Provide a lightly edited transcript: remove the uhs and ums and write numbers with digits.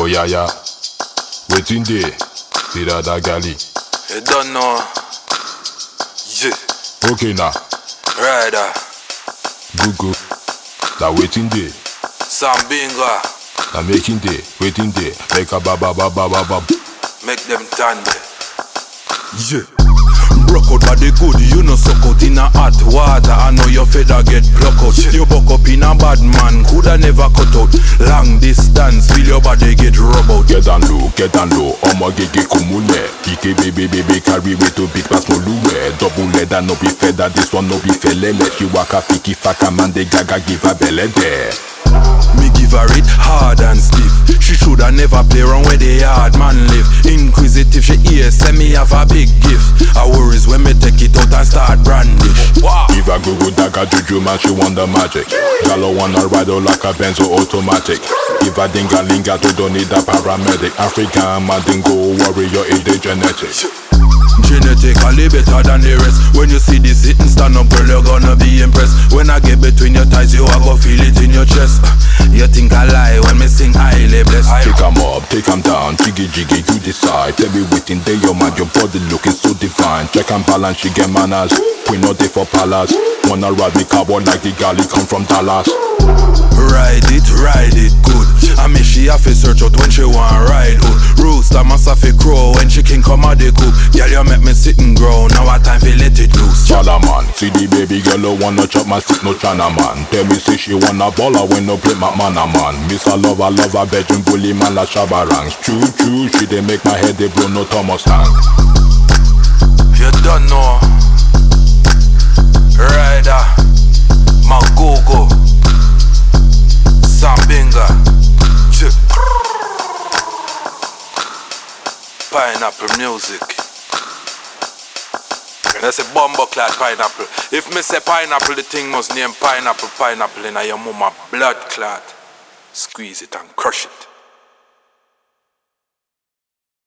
Oh yeah, yeah. Waiting there. See that galley. You don't know. Yeah. Okay now. Rider. Google. That waiting there. Sambinga. That making there. Waiting there. Make a ba ba ba ba ba ba. Make them turn there. Yeah. Broke out body good, you no suck out in a hot water. I know your feather get pluck out. You buck up in a bad man, coulda never cut out. Long distance, feel your body get rub out. Get down low. Omo gege kumune. Ike baby carry way to big pass no luwe. Double leather no be feather, this one no be felele. She waka fiki faka man de gaga give her belly there. Me give her it hard and stiff. She shoulda never play around where the hard man live. Inquisitive, she hear say me have a big gift. I worries when me take it out and start brandish. Wow. Give her Google dagger juju man, she want the magic. Galo wanna ride her like a Benzo automatic. Give her dingalinga to don't need a paramedic. African mandingo warrior is the genetics. Genetically better than the rest. When you see this sitting stand up, girl, you're gonna be impressed. When I get between your thighs, you are gonna feel it in your chest. You think I lie when me sing highly blessed. Take 'em up, take 'em down, jiggy, you decide. Tell me waiting there, your mind, your body looking so divine. Check and balance, she get manners. We not there for palace. Wanna ride me cowboy like the galley come from Dallas. Ride it good. I mean she have to search out when she want ride hood. Rooster must have to crow when she can come out the coop. Girl, you make me sit and grow, now I time to let it loose. Chala man, see the baby girl who wanna chop my stick, no chana man. Tell me say she wanna baller when no play my man a man. Miss a lover, bedroom bully man la shabarangs. Choo, she dey make my head they blow no Thomas Hank. You don't know. Rider. Magogo. Sambinga. Pineapple music. That's a bumbo clad pineapple. If me say pineapple, the thing must name pineapple in your mama blood clot. Squeeze it and crush it.